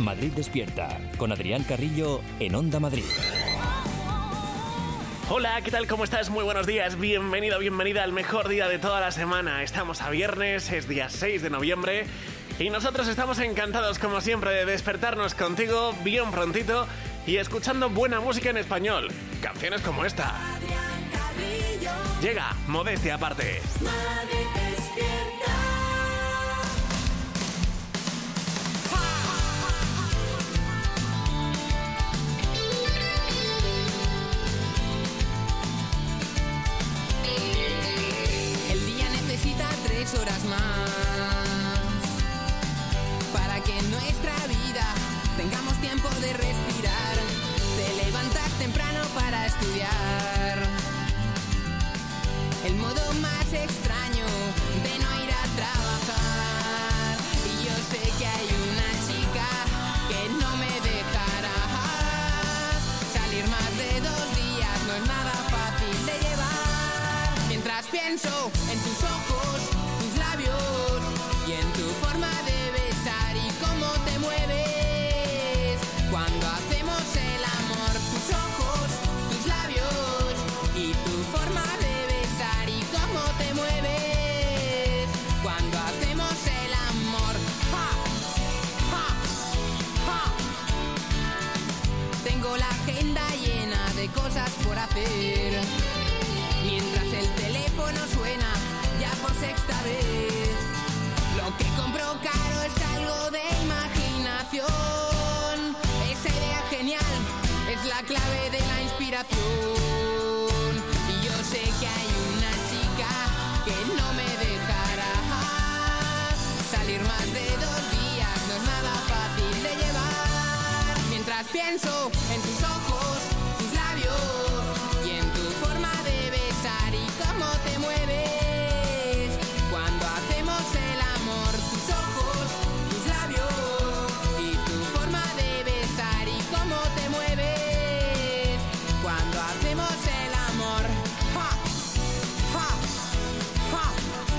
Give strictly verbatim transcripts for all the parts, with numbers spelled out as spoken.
Madrid Despierta, con Adrián Carrillo en Onda Madrid. Hola, ¿qué tal? ¿Cómo estás? Muy buenos días. Bienvenido, bienvenida al mejor día de toda la semana. Estamos a viernes, es día seis de noviembre y nosotros estamos encantados, como siempre, de despertarnos contigo bien prontito y escuchando buena música en español. Canciones como esta. Llega Modestia Aparte. Madrid Despierta. Necesita tres horas más para que en nuestra vida tengamos tiempo de respirar. Te levantas temprano para estudiar. El modo más extraño de no ir a trabajar. Y yo sé que hay una chica que no me dejará salir más de dos días. No es nada fácil de llevar. Mientras pienso en tus ojos, tus labios y en tu forma de besar y cómo te mueves cuando hacemos el amor. Tus ojos, tus labios y tu forma de besar y cómo te mueves cuando hacemos el amor. ¡Ja! ¡Ja! ¡Ja! Tengo la agenda llena de cosas por hacer. Mientras el teléfono suena ya por sexta vez. Lo que compro caro es algo de imaginación. Esa idea genial es la clave de la inspiración. Y yo sé que hay una chica que no me dejará salir más de dos días. No es nada fácil de llevar. Mientras pienso en tus ojos, tus labios y en tu forma de besar y cómo te mueves cuando hacemos el amor. Tus ojos, tus labios y tu forma de besar y cómo te mueves cuando hacemos el amor. ¡Ja! ¡Ja! ¡Ja!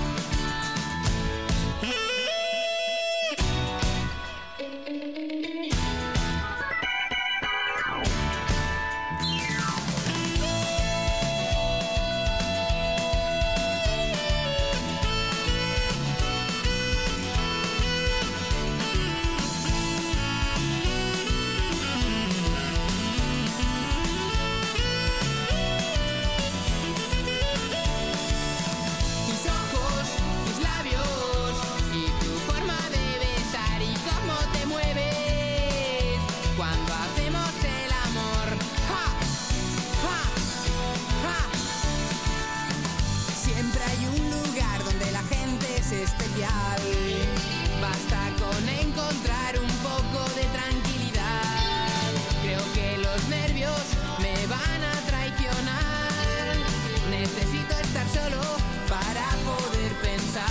Especial. Basta con encontrar un poco de tranquilidad. Creo que los nervios me van a traicionar. Necesito estar solo para poder pensar.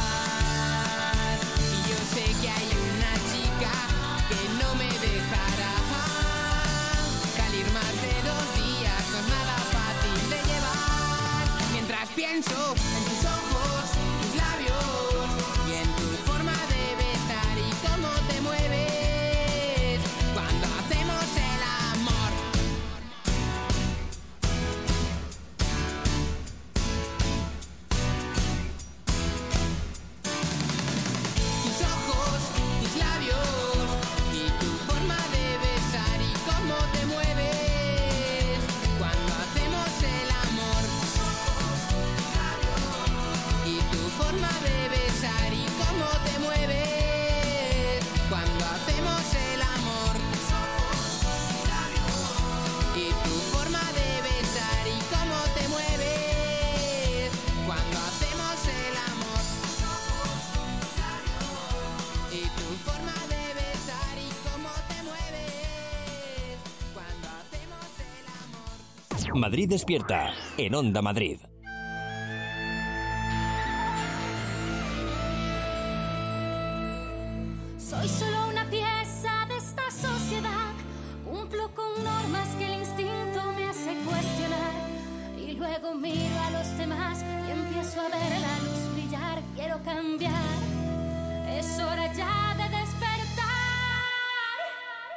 Y yo sé que hay una chica que no me dejará salir más de dos días. No es nada fácil de llevar. Mientras pienso en tus ojos, tus labios y en tu forma de besar y cómo te mueves cuando hacemos el amor. Tus ojos, tus labios y tu forma de besar y cómo te mueves cuando hacemos el amor. Y tu forma de besar y cómo te mueves cuando hacemos el amor. Y tu forma de besar y cómo te mueves cuando hacemos el amor. Y tu forma de besar y cómo te mueves cuando hacemos el amor. Madrid Despierta en Onda Madrid. Soy solo una pieza de esta sociedad. Cumplo con normas que el instinto me hace cuestionar. Y luego miro a los demás y empiezo a ver la luz brillar. Quiero cambiar. Es hora ya de despertar.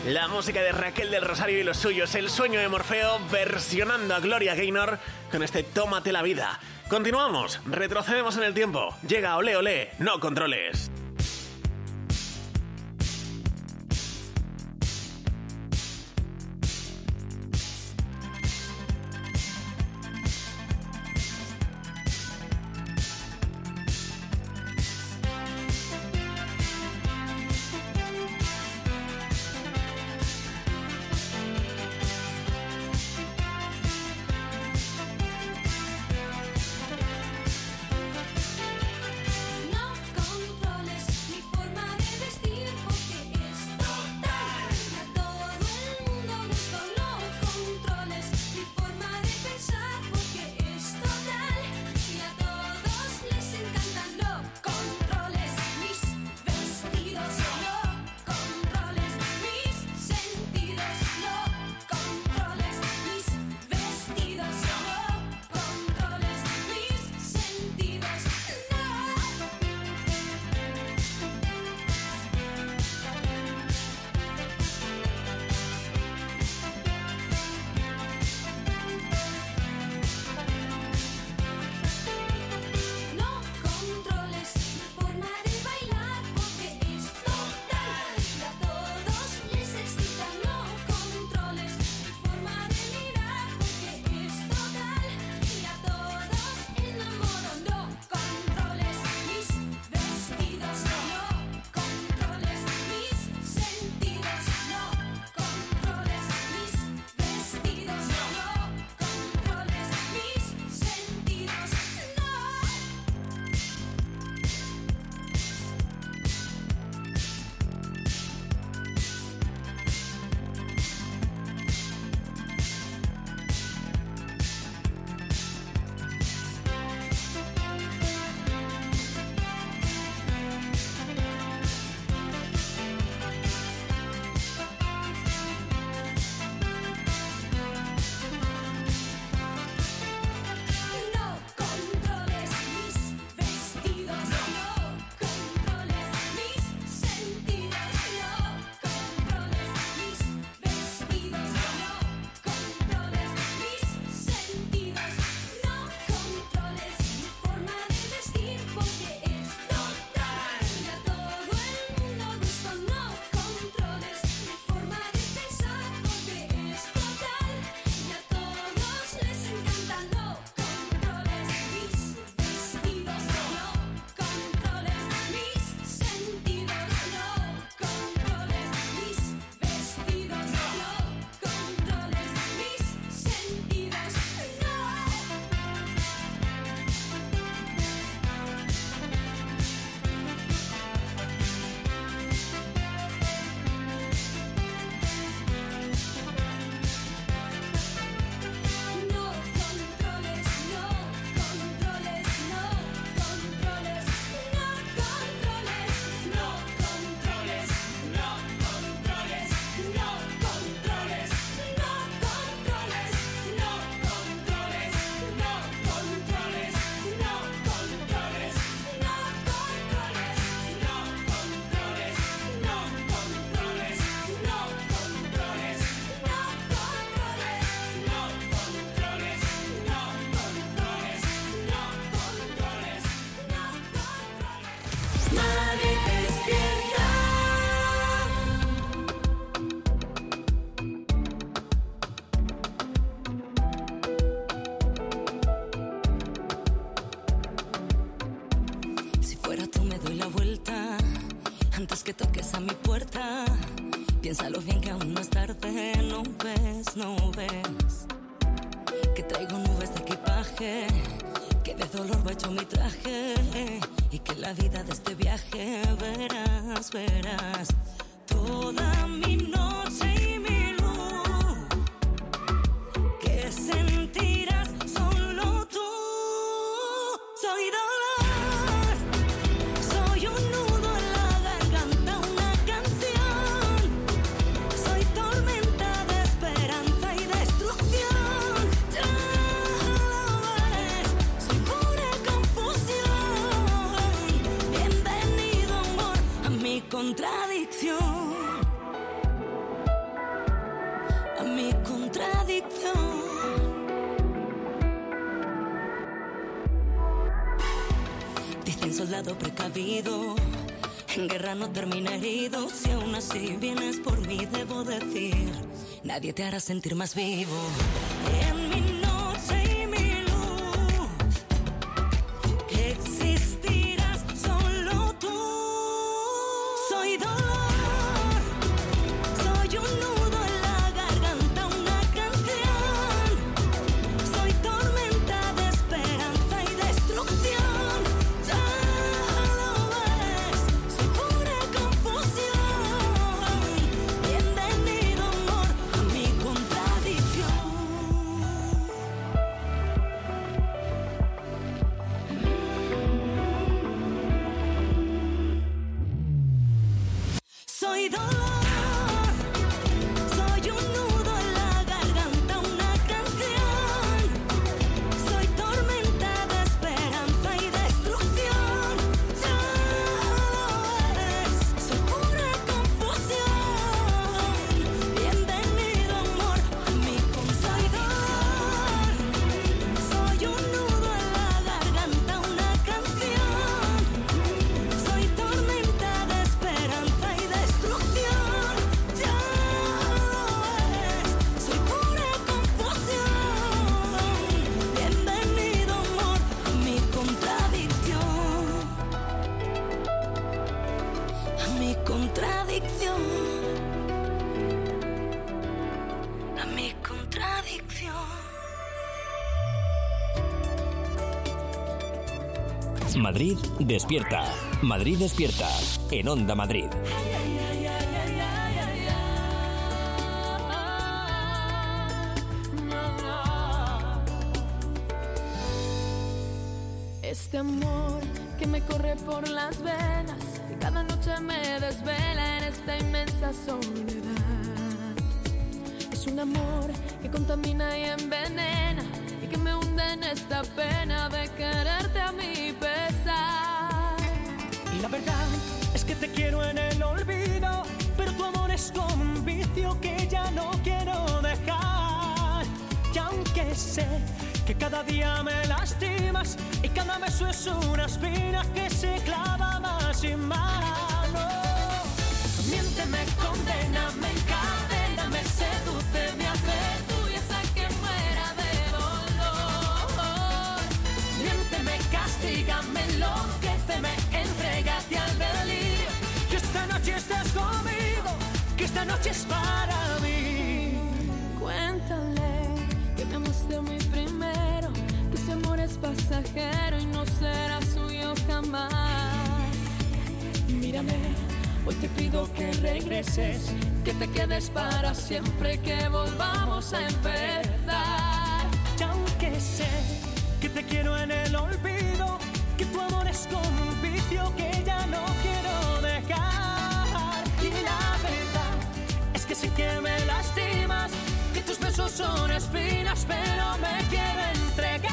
La música de Raquel del Rosario y los suyos, El sueño de Morfeo, versionando a Gloria Gaynor con este Tómate la vida. Continuamos, retrocedemos en el tiempo. Llega Olé Olé, no controles. antes que toques a mi puerta. Piénsalo bien que aún no es tarde. No ves, no ves que traigo nubes de equipaje, que de dolor va hecho mi traje, y que la vida de este viaje verás, verás toda mi noche y mi luz, que sentirás solo tú. Soy dolor, soy un nudo en la garganta, una canción, soy tormenta de esperanza y destrucción. Ya lo ves, soy pura confusión. Bienvenido amor a mi contradicción. contradicción. Dicen soldado precavido, en guerra no termina herido. Si aún así vienes por mí, debo decir, nadie te hará sentir más vivo. En mi noche y mi luz, que existirás solo tú. Soy dolor, soy un nudo en la garganta, una canción. Soy tormenta de esperanza y destrucción. Ya lo ves, soy pura confusión. Bienvenido, amor, a mi contradicción. Soy dolor, soy un nudo en la garganta, una canción. Soy tormenta de esperanza y destrucción. Ya lo ves, soy pura confusión. Bienvenido, amor, a mi contradicción. Soy un nudo en la garganta, una canción. Soy tormenta de esperanza y destrucción. Ya lo ves, soy pura confusión. Bienvenido, amor, a mi contradicción. A mi contradicción. A mi contradicción. Madrid despierta. Madrid despierta. En Onda Madrid. Este amor que me corre por las venas, que cada noche me desvela en esta inmensa soledad. Es un amor que contamina y envenena y que me hunde en esta pena de quererte a mi pesar. Y la verdad es que te quiero en el olvido, pero tu amor es como un vicio que ya no quiero dejar. Y aunque sé que cada día me lastimas y cada beso es una espina que se clava más y más, no. Miénteme, condéname, encadéname, seduce, me hace tuya hasta que muera de dolor. Miénteme, castígame, enloquéceme, entrégate al delirio. Que esta noche estés conmigo, que esta noche es para mí. Cuéntale que me amaste muy primero, que ese amor es pasajero y no será suyo jamás. Mírame, hoy te pido que regreses, Que te quedes para siempre, que volvamos a empezar. y aunque sé que te quiero en el olvido, que tu amor es como un vicio que ya no quiero dejar. Y la verdad es que sé que me lastimas, que tus besos son espinas, pero me quiero entregar.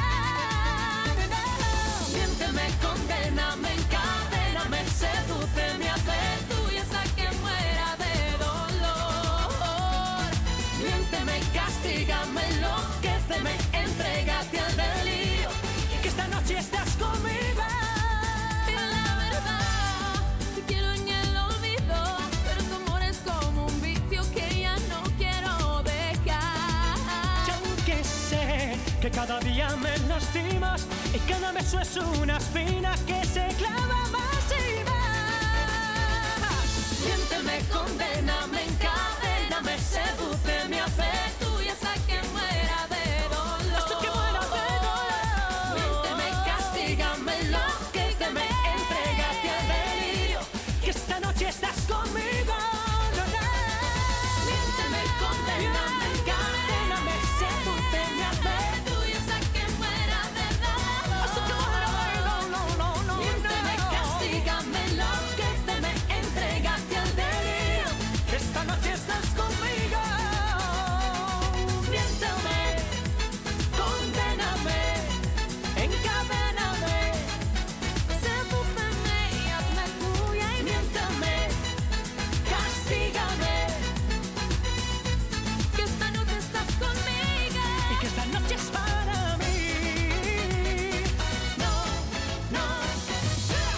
Miénteme, condéname, encadéname, sedúceme, hace tuya hasta que muera de dolor. Miénteme, castígame, enloquéceme, entrégate al delirio, que esta noche estás conmigo. La verdad, te quiero en el olvido, pero tu amor es como un vicio que ya no quiero dejar. Y aunque sé que cada día me lastimas y cada beso es una espina que se clava más y más. Miénteme, condéname, encadéname, sedúceme, hace tuya hasta que muera de dolor. Hasta que muera de dolor. Miénteme, castígame, enloquéceme, entrégate al delirio, que esta noche estás conmigo. No, no. Miénteme, condéname, encadéname, sedúceme, hace Tuya hasta que muera de dolor. hasta que muera de dolor. No, no, no, Miénteme, no. castígame, Enloquéceme, entrégate al delirio, que esta noche estás conmigo. Miénteme, condéname, encadéname, sedúceme y hazme tuya y miénteme,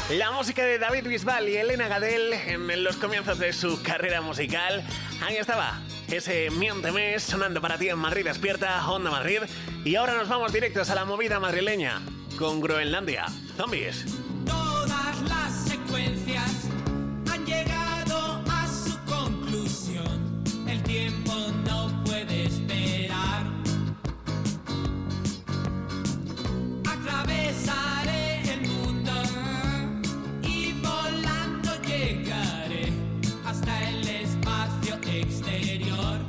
La música de David Bisbal y Elena Gadel en los comienzos de su carrera musical. Ahí estaba ese Miénteme sonando para ti en Madrid Despierta, Onda Madrid. Y ahora nos vamos directos a la movida madrileña con Groenlandia, Zombies. Todas las secuencias han llegado a su conclusión. El tiempo no puede esperar. Atravesaré el mundo y volando llegaré hasta el espacio exterior.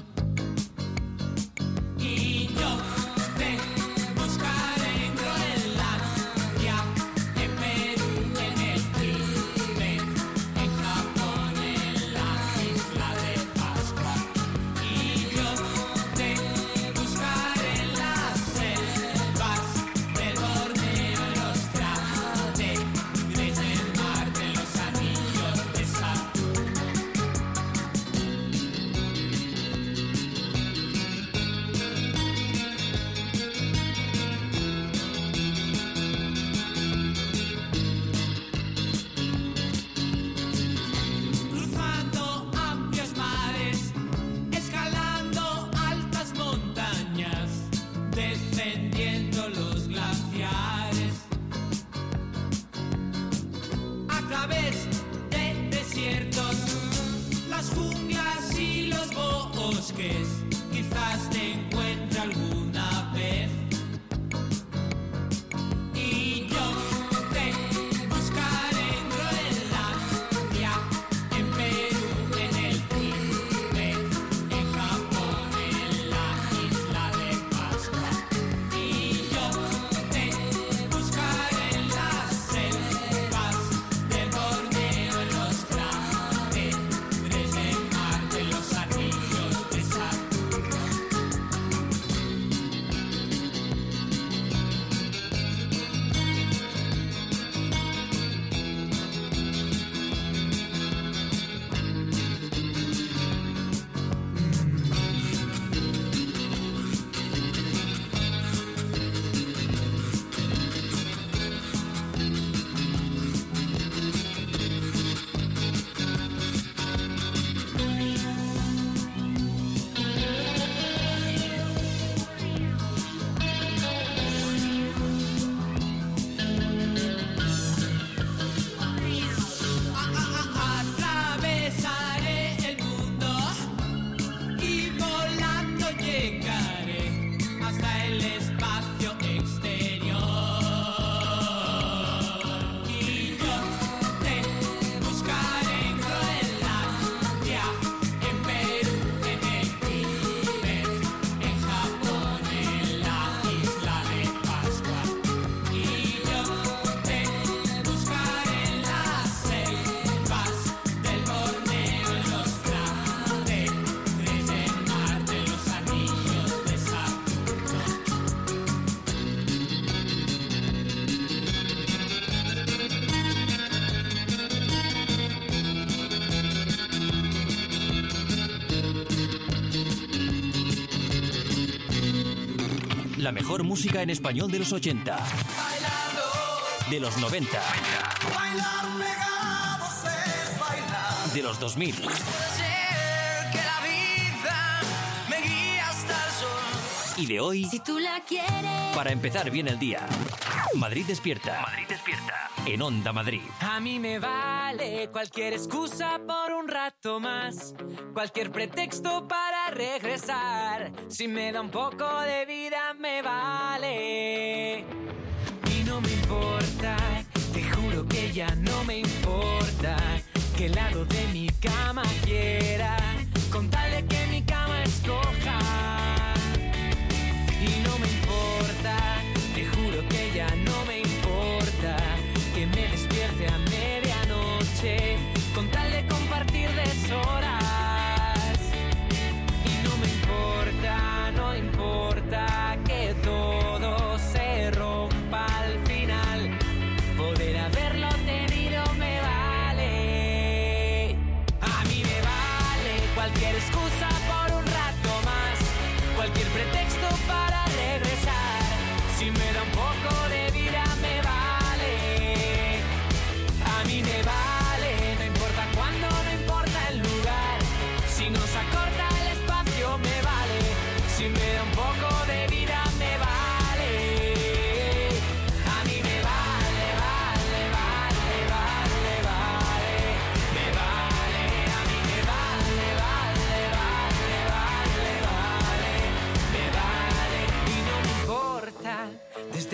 Y yo te buscaré en Groenlandia, en Perú, en el Tíbet, en Japón, en la isla de Pascua. Y yo te buscaré en las selvas del Borneo, en los Trátegres, en Marte, en los anillos de Saturno. Cruzando amplios mares, escalando altas montañas, descendiendo los glaciares, a través de desiertos, las junglas y los bosques, quizás te encuentre alguna vez. Y yo te buscaré en Groenlandia, en Perú, en el Tíbet, en Japón, en la isla de Pascua. Y yo te buscaré en las selvas del Borneo, en los Trátegres, en Marte, en los anillos de Saturno. Atravesaré el mundo y volando llegaré hasta el espacio exterior. Y yo te buscaré en Groenlandia, en Perú, en el Tíbet, en Japón, en la isla de Pascua. Y yo te buscaré en las selvas del Borneo, en los Trátegres, en Marte, en los anillos de Saturno. La mejor música en español de los ochenta, de los noventa, de los dos mil Que la vida me guía hasta el sol. y de hoy Si tú la quieres. para empezar bien el día. Madrid Despierta. Madrid Despierta. En Onda Madrid. A mí me vale cualquier excusa por un rato más, cualquier pretexto para regresar. Si me da un poco de vida me vale. Y no me importa, te juro que ya no me importa qué lado de mi cama quiera, con tal de que mi cama escoja. Y no me importa, te juro que ya no me importa que me despierte a medianoche, con tal de compartir deshoras. Y no me importa, no importa que todo se rompa al final, poder haberlo tenido me vale. A mí me vale cualquier excusa por un rato más, cualquier pretexto para regresar. Si me da un poco de vida me vale.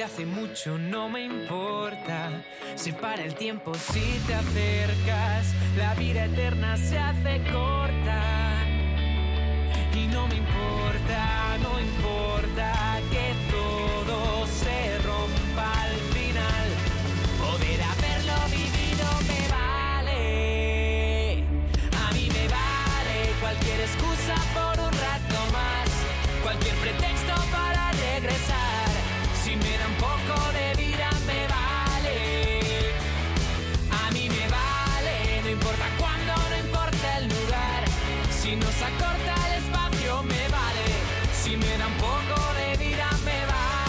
hace mucho no me importa. Se para el tiempo si te acercas. La vida eterna se hace corta. Y no me importa, no importa que todo se rompa al final. Poder haberlo vivido me vale. A mí me vale cualquier excusa por un rato más. Cualquier pretexto para regresar. Si me da un poco de vida me vale. A mí me vale, no importa cuándo, no importa el lugar. Si nos acorta el espacio me vale. Si me da un poco de vida me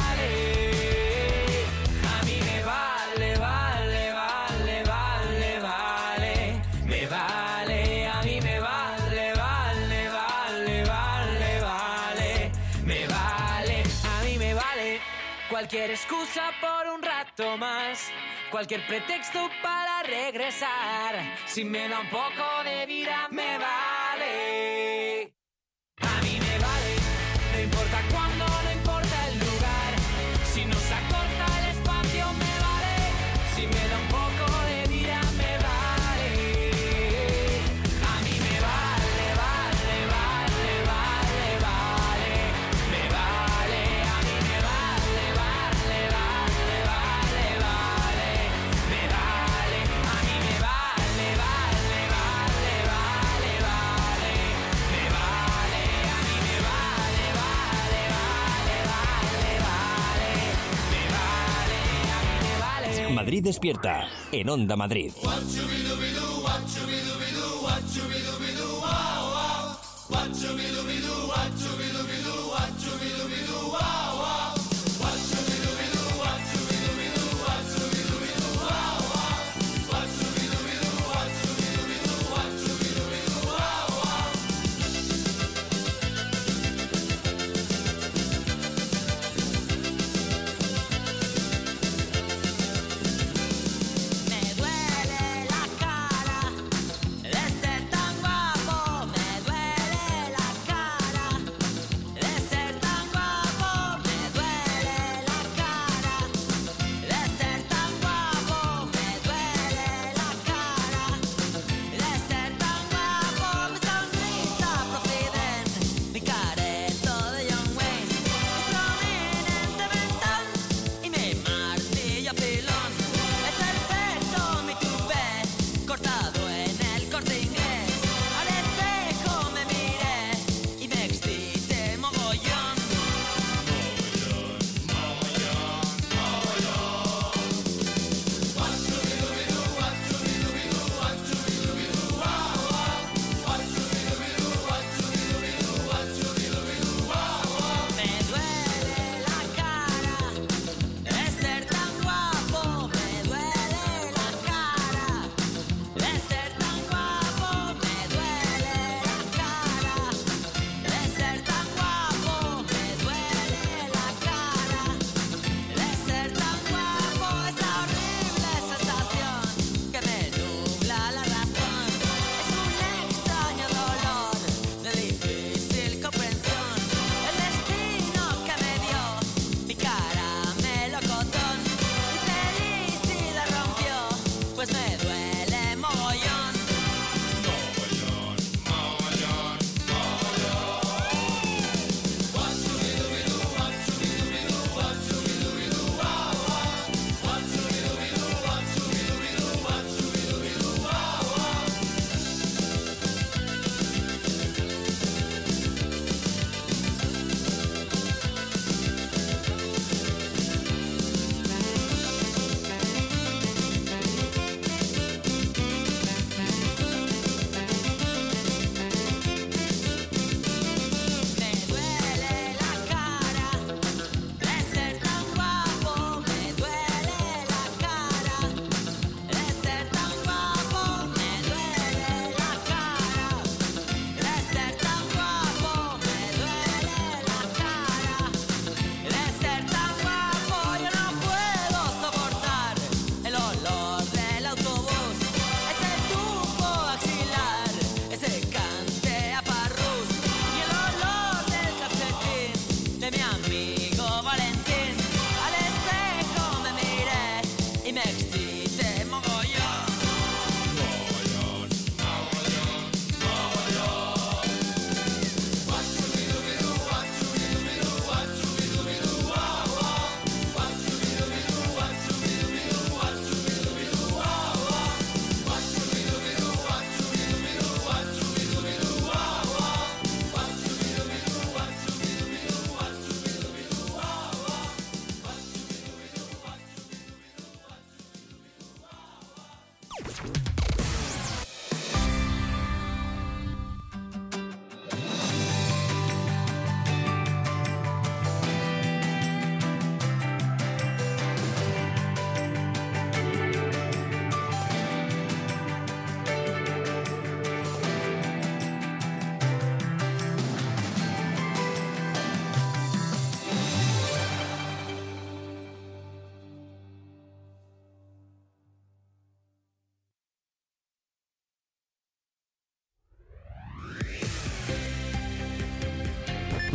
vale. A mí me vale, vale, vale, vale, vale. Me vale, a mí me vale, vale, vale, vale, vale. Me vale, a mí me vale. Cualquier excusa por un rato más. Cualquier pretexto para regresar. Si me da un poco de vida me vale. A mí me vale. No importa cuándo, no importa el lugar. Si nos acorta el espacio me vale. Si me da un poco de vida me vale. A mí me vale, vale, vale, vale, vale. Me vale, a mí me vale, vale, vale, vale, vale. Me vale, a mí me vale, vale, vale, vale, vale. Me vale, a mí me vale, vale, vale, vale, vale. Me vale, a mí me vale. Madrid despierta en Onda Madrid. Me duele la cara de ser tan guapo, me duele la cara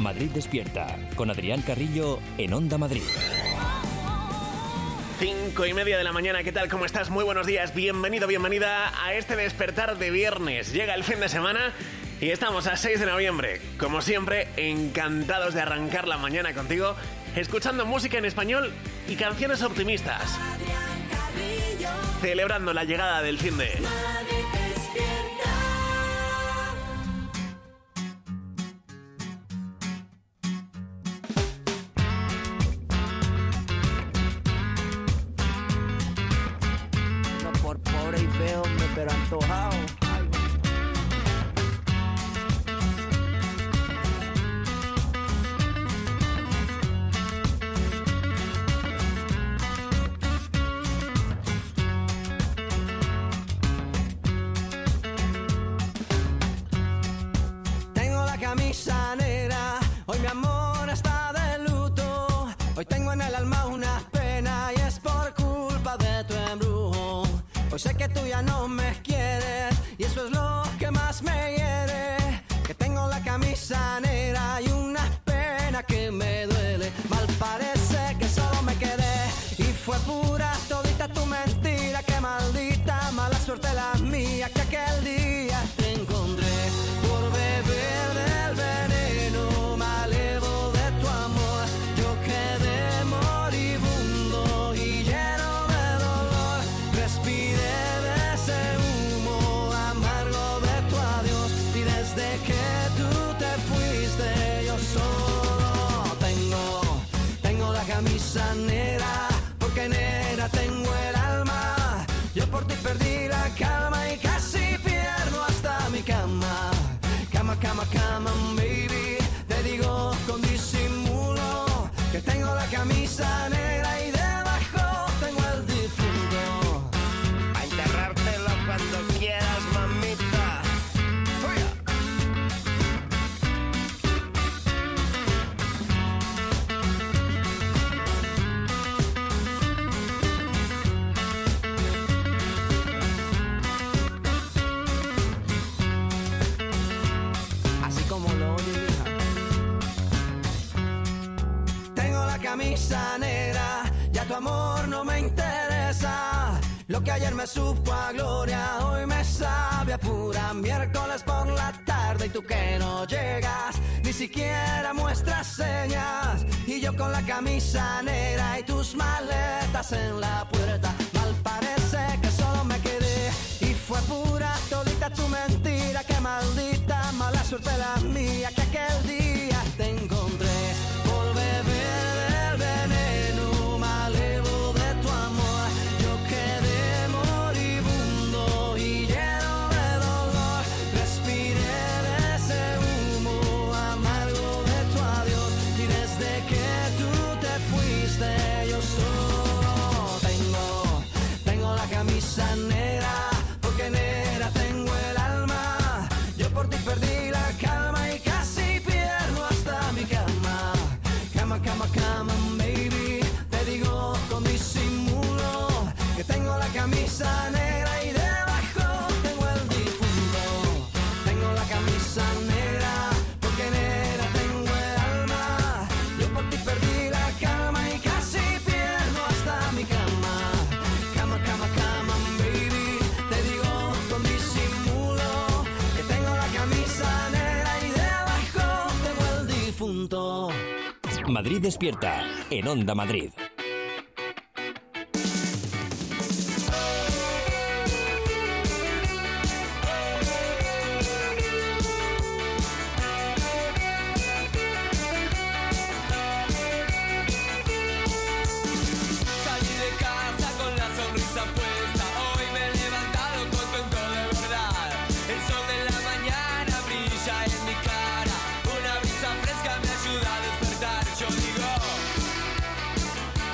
Madrid Despierta, con Adrián Carrillo en Onda Madrid. Cinco y media de la mañana, ¿qué tal? ¿Cómo estás? Muy buenos días, bienvenido, bienvenida a este despertar de viernes. Llega el fin de semana y estamos a seis de noviembre. Como siempre, encantados de arrancar la mañana contigo, escuchando música en español y canciones optimistas, celebrando la llegada del fin de... Pero antojado. Tengo la camisa negra, hoy mi amor está de luto. Hoy tengo en el alma una pena y es por culpa de tu embrujo. Hoy sé que tú ya no me quieres y eso es lo que más me hiere. Que tengo la camisa negra y una pena que me duele. Mal parece que solo me quedé y fue pura todita tu mentira. Que maldita mala suerte la mía que aquel día te encontré. Por beber del veneno malevo de tu amor yo quedé moribundo y lleno de dolor. Respiré que tú te fuiste, yo solo tengo, tengo la camisa negra, porque negra tengo el alma. Yo por ti perdí la calma y casi pierdo hasta mi cama. Cama, cama, cama, baby, te digo con disimulo que tengo la camisa negra y debajo tengo el difunto. A enterrártelo cuando quieras, mamita. Camisa negra, ya tu amor no me interesa. Lo que ayer me supo a gloria, hoy me sabe a pura. Miércoles por la tarde y tú que no llegas, ni siquiera muestras señas. Y yo con la camisa negra y tus maletas en la puerta. Mal parece que solo me quedé y fue pura todita tu mentira. Que maldita mala suerte la mía que aquel día te encontré. Por beber veneno malevo de tu amor yo quedé moribundo y lleno de dolor. Respiré de ese humo amargo de tu adiós y desde que tú te fuiste yo solo tengo, tengo la camisa negra, porque negra tengo el alma. Yo por ti perdí la calma y casi pierdo hasta mi cama. Cama, cama, cama, baby, te digo con disimulo que tengo la camisa negra y debajo tengo el difunto. Tengo la camisa negra, porque negra tengo el alma. Yo por ti perdí la calma y casi pierdo hasta mi cama. Cama, cama, cama, baby, te digo con disimulo que tengo la camisa negra y debajo tengo el difunto. Madrid Despierta, en Onda Madrid. Una brisa fresca me ayuda a despertar. Yo digo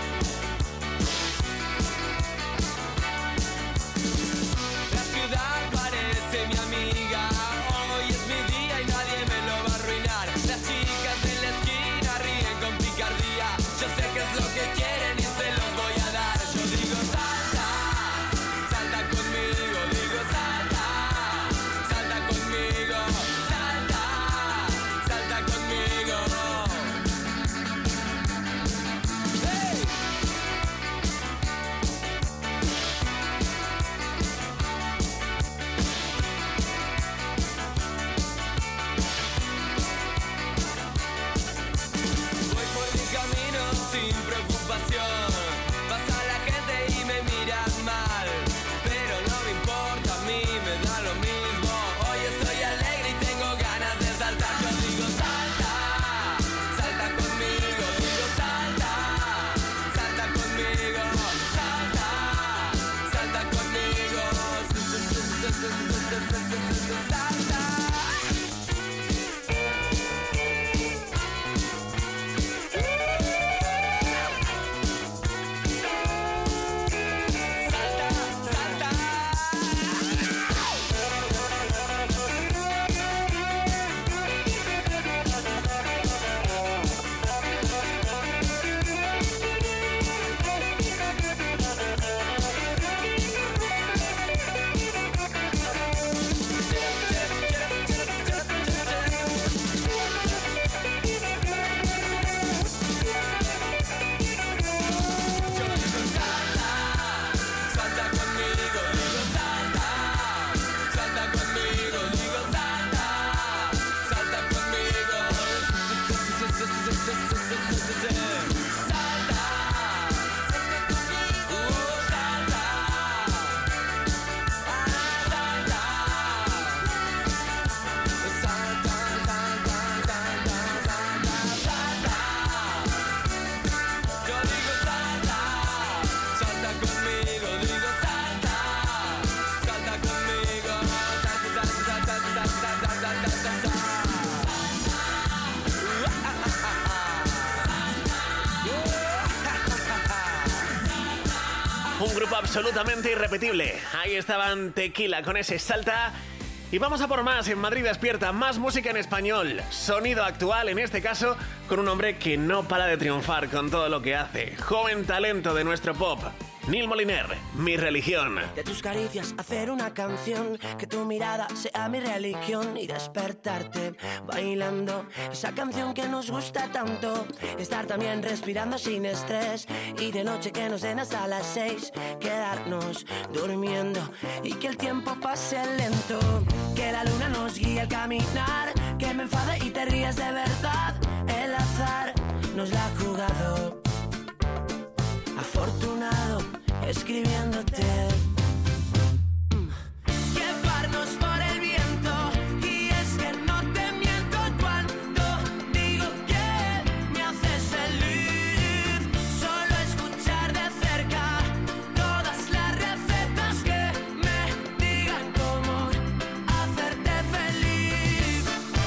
un grupo absolutamente irrepetible. Ahí estaban Tequila con ese Salta. Y vamos a por más en Madrid Despierta, más música en español, sonido actual, en este caso, con un hombre que no para de triunfar con todo lo que hace. Joven talento de nuestro pop, Nil Moliner, Mi Religión. De tus caricias hacer una canción, que tu mirada sea mi religión y despertarte bailando esa canción que nos gusta tanto. Estar también respirando sin estrés y de noche que nos den hasta las seis, quedarnos durmiendo y que el tiempo pase lento. Que la luna nos guíe al caminar, que me enfade y te rías de verdad. El azar nos la ha jugado. Afortunado escribiéndote. Mm. Llevarnos por el viento, y es que no te miento cuando digo que me haces feliz. Solo escuchar de cerca todas las recetas que me digan cómo hacerte feliz.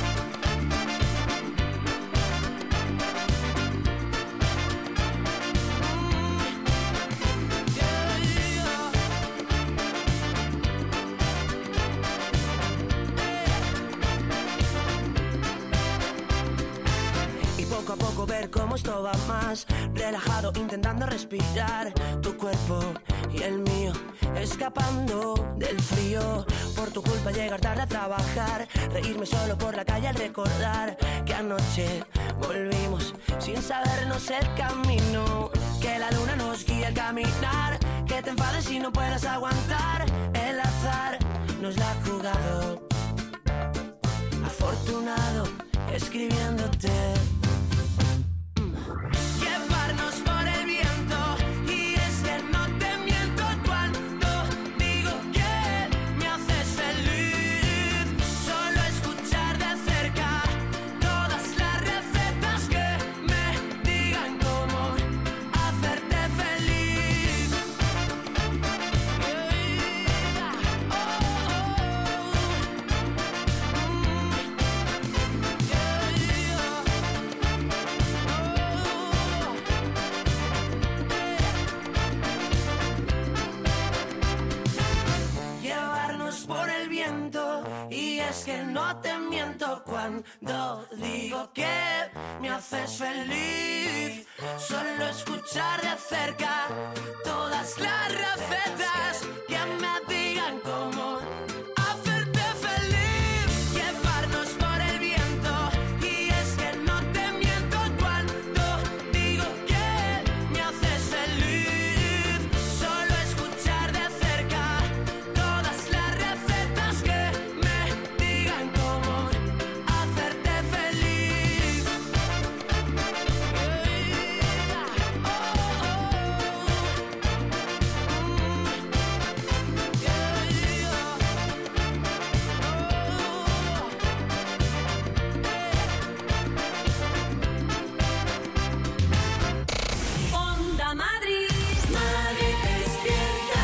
Poco a poco ver cómo esto va más, relajado intentando respirar, tu cuerpo y el mío, escapando del frío. Por tu culpa llegar tarde a trabajar, reírme solo por la calle al recordar que anoche volvimos sin sabernos el camino. Que la luna nos guíe al caminar, que te enfades y no puedas aguantar. El azar nos la ha jugado. Afortunado escribiéndote. Llevarnos por el viento, y es que no te miento cuando digo que me haces feliz. Solo escuchar de cerca todas las recetas que me digan cómo hacerte feliz. Oh, oh, oh. Mm. Yeah, yeah. Llevarnos por el viento, y es que no te miento cuando digo que me haces feliz. Solo escuchar de cerca todas las recetas que me digan cómo hacerte feliz. Llevarnos por el viento, y es que no te miento cuando digo que me haces feliz. Solo escuchar de cerca todas las recetas que me digan cómo hacerte feliz. Oh, oh, mm. Yeah, yeah. Onda Madrid, Madrid despierta.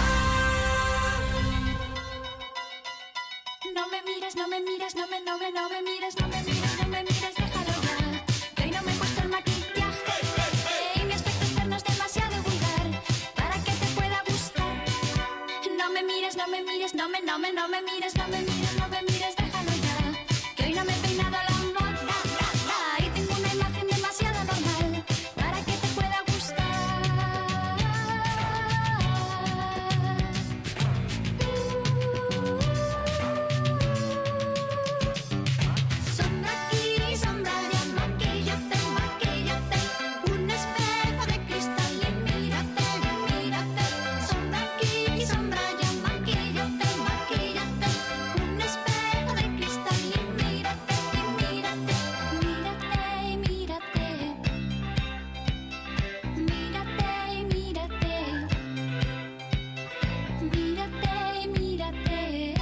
No me mires, no me mires, no me, no me, no me mires, no me mires, no me mires, déjalo ya. Que hoy no me he puesto el maquillaje y mi aspecto externo es demasiado vulgar para que te pueda gustar. No me mires, no me mires, no me, no me, no me mires, no me mires, no me mires, déjalo ya. Que hoy no me he peinado a la moda y tengo una imagen demasiado normal para que te pueda gustar. Sombra aquí, sombra allá, maquíllate, maquíllate. Un espejo de cristal y mírate, mírate. Sombra aquí, sombra allá, maquíllate, maquíllate. Un espejo de cristal y mírate, mírate. Mírate, mírate. Mírate, mírate. Mírate, mírate.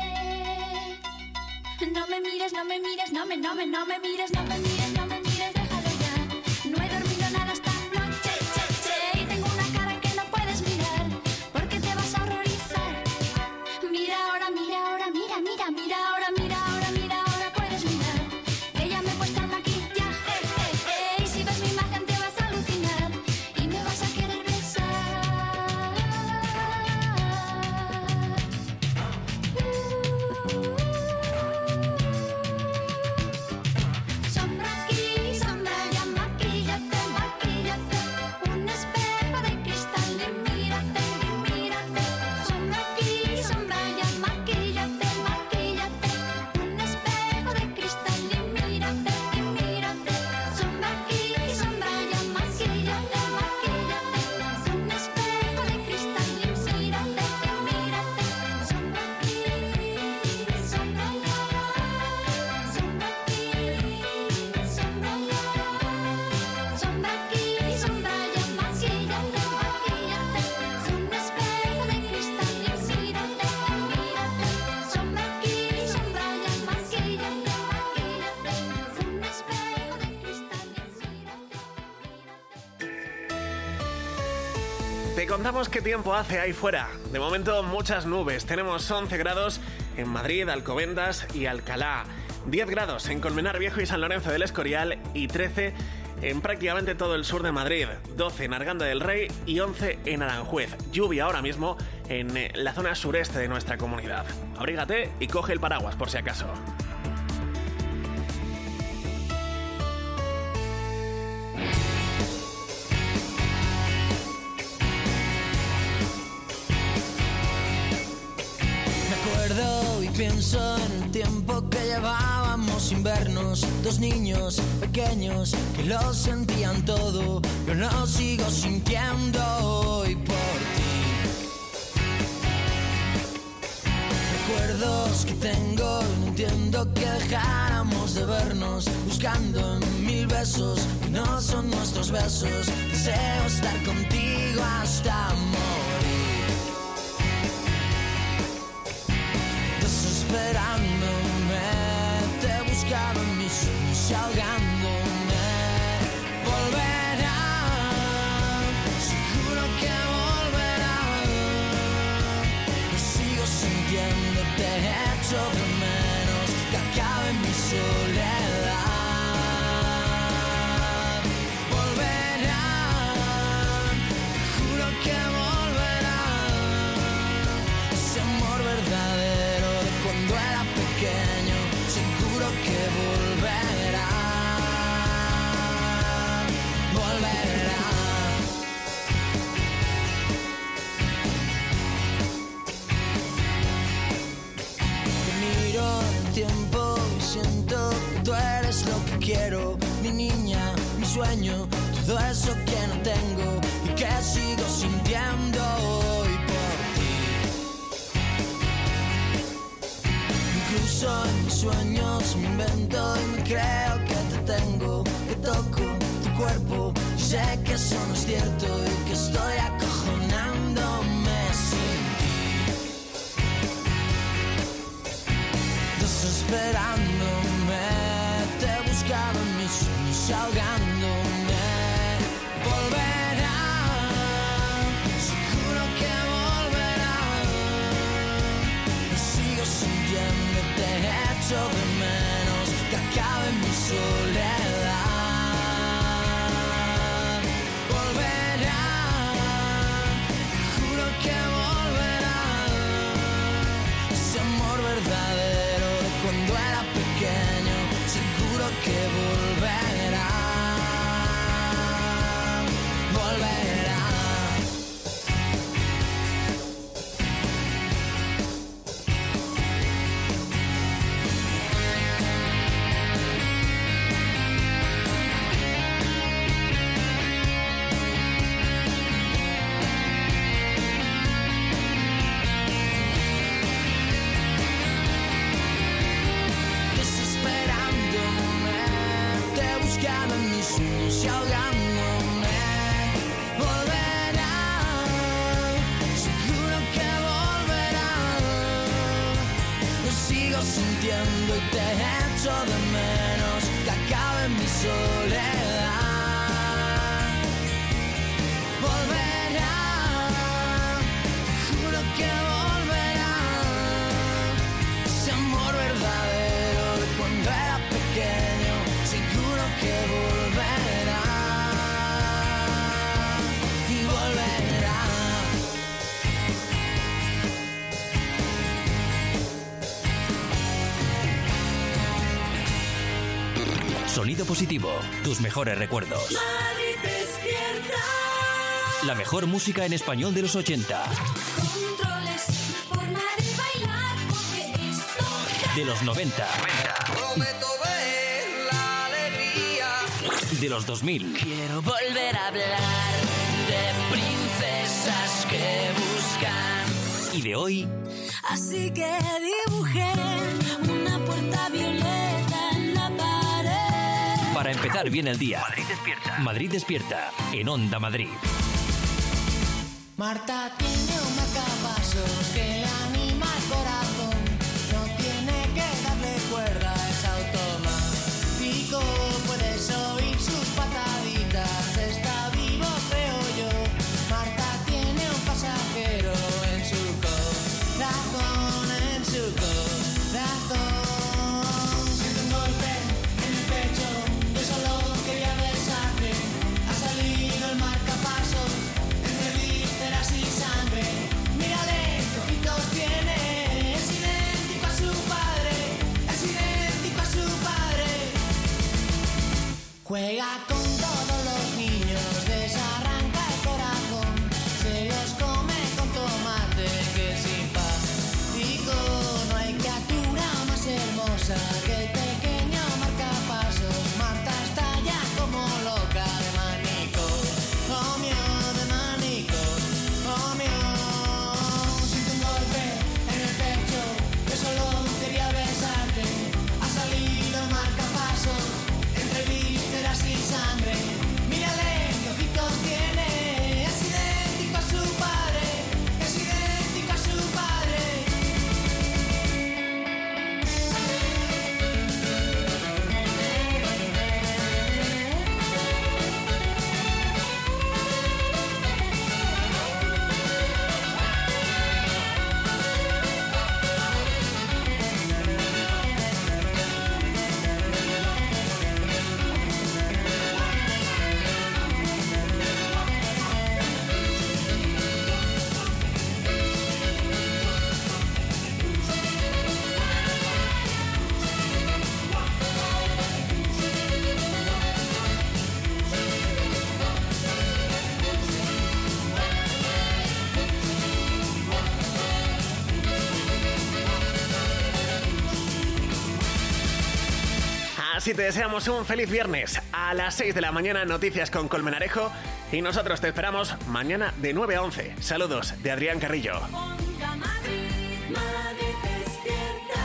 No me mires, no me mires, no me, no me, no me mires, no me mires, no me mires, déjalo ya. No he dormido nada esta noche, che, che, y tengo una cara que no puedes mirar, porque te vas a horrorizar. Mira ahora, mira ahora, mira, mira, mira ahora, mira ahora, mira ahora, puedes mirar. Que ya me he puesto el maquillaje, eh, eh, y si ves mi imagen te vas a alucinar y me vas a querer besar. Te contamos qué tiempo hace ahí fuera. De momento muchas nubes. Tenemos once grados en Madrid, Alcobendas y Alcalá. diez grados en Colmenar Viejo y San Lorenzo del Escorial y trece en prácticamente todo el sur de Madrid, doce en Arganda del Rey y once en Aranjuez. Lluvia ahora mismo en la zona sureste de nuestra comunidad. Abrígate y coge el paraguas por si acaso. Pienso en el tiempo que llevábamos sin vernos, dos niños pequeños que lo sentían todo. Yo lo sigo sintiendo hoy por ti. Recuerdos que tengo, no entiendo que dejáramos de vernos, buscando en mil besos que no son nuestros besos. Deseo estar contigo hasta morir. Esperándome, te buscaba en mis sueños, ahogándome. Volverá, seguro que volverá. Lo sigo sintiendo, te echo de menos, que acabe mi soledad. Volverá, juro que volverá. Ese amor verdadero cuando era pequeño, seguro que volverá, volverá. Te miro el tiempo y siento que tú eres lo que quiero, mi niña, mi sueño, todo eso que no tengo y que sigo sintiendo hoy por ti. Incluso en mis sueños me invento y me creo que te tengo, que toco tu cuerpo y sé que eso no es cierto y que estoy acojonándome sin ti. Desesperándome, te buscaba en mis sueños, ahogándome. Volverá, seguro que volverá. Lo sigo sintiendo, te echo de menos, que acabe mi soledad. Volverá, juro que volverá. Ese amor verdadero de cuando era pequeño, seguro que volverá. Volverá. En mis sueños y ahogándome. Volverá, seguro que volverá. Lo sigo sintiendo y te echo de menos, que acabe mi soledad. Volverá, juro que volverá. Ese amor verdadero de cuando era pequeño, seguro que volverá y volverá. Sonido positivo, tus mejores recuerdos. Madrid despierta. La mejor música en español de los ochenta. Controles, forma de bailar, porque esto De los noventa. Prometo ver la alegría De los dos mil. Quiero volver a hablar de princesas que buscan. Y de hoy. Así que dibujé una puerta violeta en la pared. Para empezar bien el día. Madrid despierta. Madrid despierta. En Onda Madrid. Marta tiene un marcapasos que le anima el corazón. No tiene que darle cuerda, es automático. Puedes oír sus pataditas, está vivo creo yo. Marta tiene Así te deseamos un feliz viernes. A las seis de la mañana, noticias con Colmenarejo. Y nosotros te esperamos mañana de nueve a once. Saludos de Adrián Carrillo. Onda Madrid, Madrid despierta.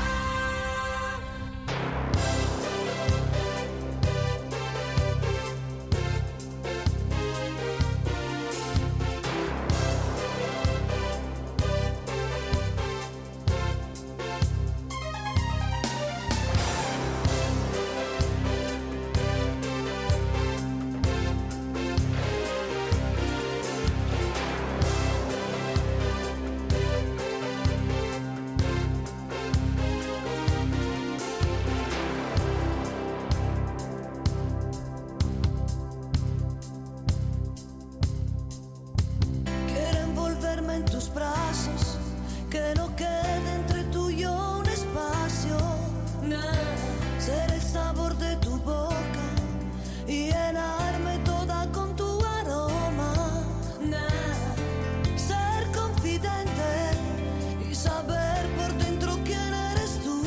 Quiero envolverme en tus brazos, que no quede entre tú y yo un espacio. Nah, ser el sabor de tu boca y llenarme toda con tu aroma. Nah, ser confidente y saber por dentro quién eres tú.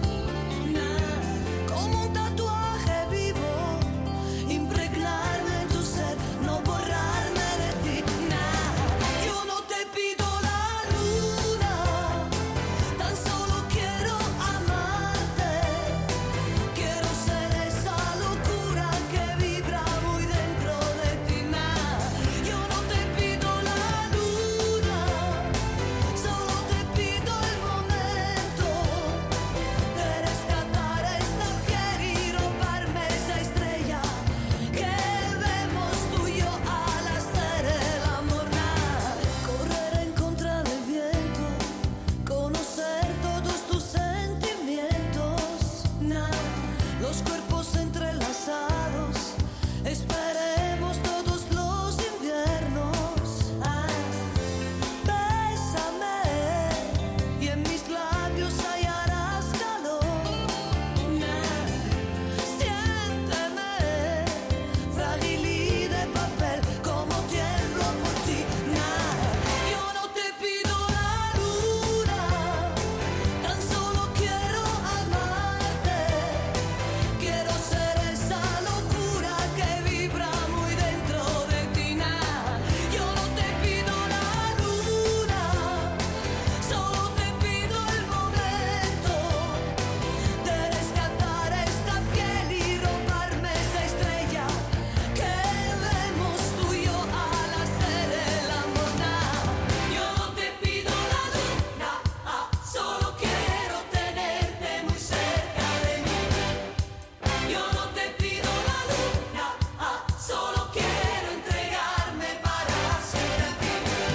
Nah, como un tatuaje vivo, impregnarme en tu ser, no borrarme de ti. Nah, yo no te pido la luna, tan solo quiero amarte. Quiero ser esa locura que vibra muy dentro de ti. Nah, yo no te pido la luna, solo te pido el momento de rescatar esta piel y robarme esa estrella que vemos tú y yo al hacer el amor. Nah, correr en contra del viento, conocer todos tus sentimientos. Nah, los cuerpos entrelazados, esperemos todos los inviernos. Ah, bésame y en mis labios hallarás calor. Nah, siénteme frágil y de papel, como tiemblo por ti. Nah, yo no te pido la luna, tan solo quiero amarte. Quiero ser esa locura que vibra muy dentro de ti. Nah, yo no te pido la luna, solo te pido el momento de rescatar esta piel y robarme esa estrella que vemos tú y yo al hacer el amor. Nah, yo no te pido la luna, ah, solo quiero tenerte muy cerca de mí. Yo no te pido la luna, ah, solo quiero entregarme para siempre a ti.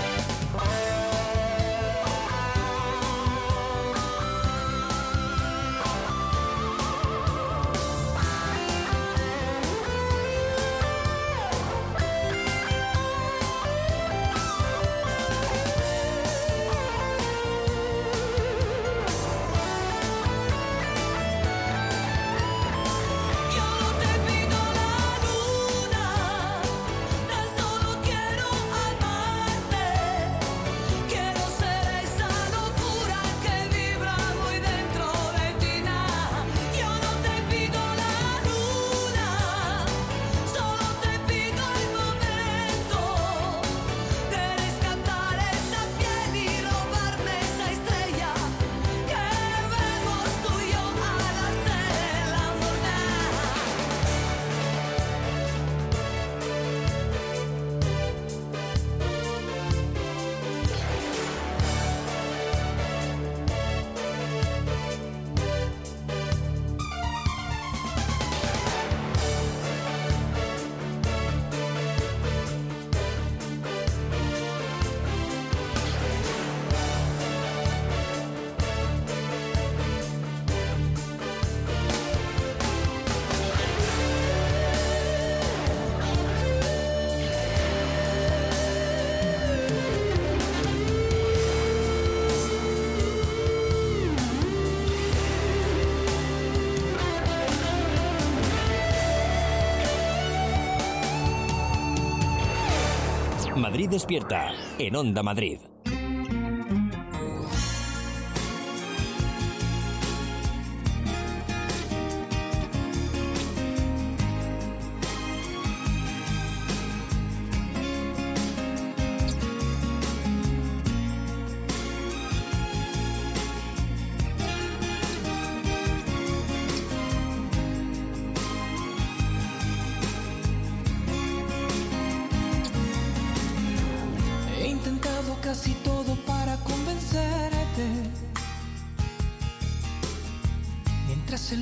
Yo no te pido la luna, tan solo quiero amarte. Quiero ser esa locura que vibra muy dentro de ti. Nah, yo no te pido la luna, solo te pido el momento de rescatar esta piel y robarme esa estrella que vemos tú y yo al hacer el amor. Madrid despierta en Onda Madrid.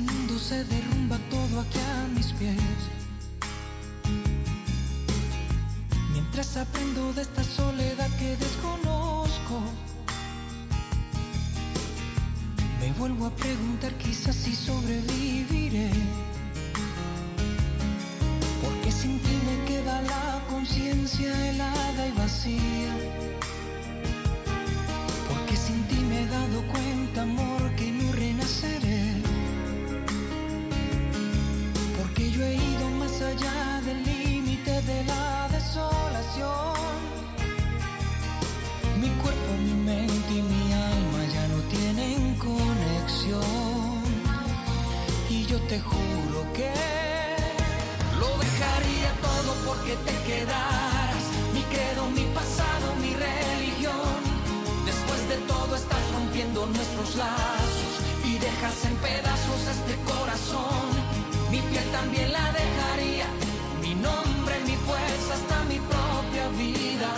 mundo se derrumba todo aquí a mis pies. Mientras aprendo de esta soledad que desconozco, me vuelvo a preguntar quizás si sobreviviré. Porque sin ti me queda la conciencia helada y vacía. Porque sin ti me he dado cuenta, amor, que no renaceré. Porque yo he ido más allá del límite de la desolación. Mi cuerpo, mi mente y mi alma ya no tienen conexión. Y yo te juro que lo dejaría todo porque te quedaras. Mi credo, mi pasado, mi religión. Después de todo estás rompiendo nuestros lazos y dejas en pedazos este corazón. Mi piel también la dejaría, mi nombre, mi fuerza, hasta mi propia vida.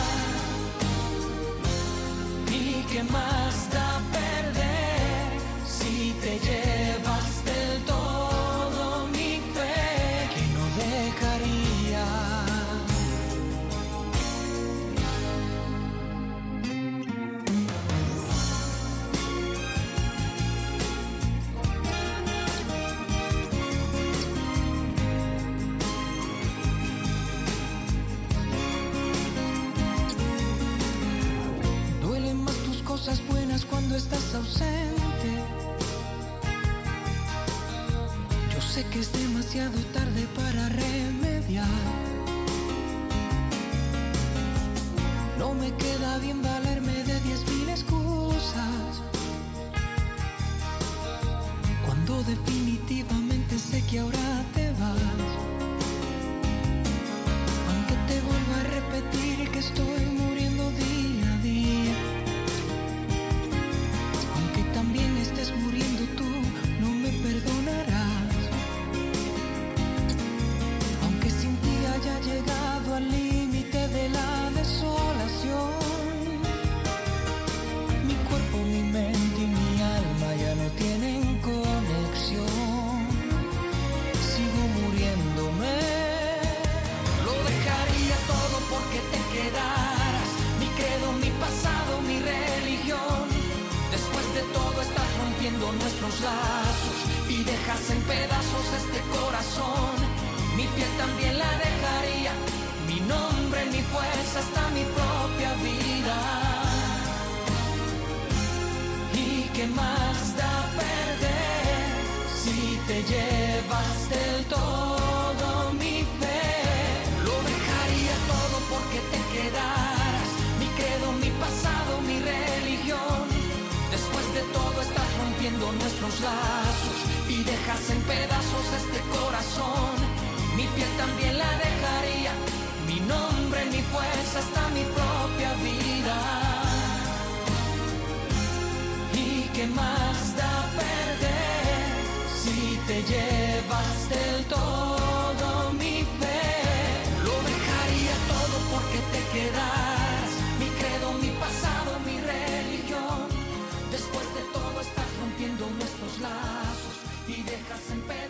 ¿Y qué más da perder si te llevas del todo mi fe que no dejaría? Cosas buenas cuando estás ausente. Yo sé que es demasiado tarde para remediar. No me queda bien valerme de diez mil excusas cuando definitivamente sé que ahora te vas. Aunque te vuelva a repetir que estoy muriendo día a día. También estés muriendo tú, no me perdonarás. Aunque sin ti haya llegado al límite de la desolación. Mi cuerpo, mi mente y mi alma ya no tienen conexión. Sigo muriéndome. Lo dejaría todo porque te quedaras. Mi credo, mi pasado, mi religión. Después de todo estás rompiendo nuestros lazos y dejas en pedazos este corazón. Mi piel también la dejaría, mi nombre, mi fuerza, hasta mi propia vida. ¿Y qué más da perder si te llevas del todo mi fe? Lo dejaría todo porque te quedaras. Mi credo, mi pasado, mi religión. Después de todo estás rompiendo nuestros lazos y dejas en pedazos este corazón. Mi piel también la dejaría, mi nombre, mi fuerza, hasta mi propia vida. ¿Y qué más da perder si te llevas del todo mi fe? Lo dejaría todo porque te quedaras. Mi credo, mi pasado, mi religión. Después de todo estás rompiendo nuestros lazos y dejas en pedazos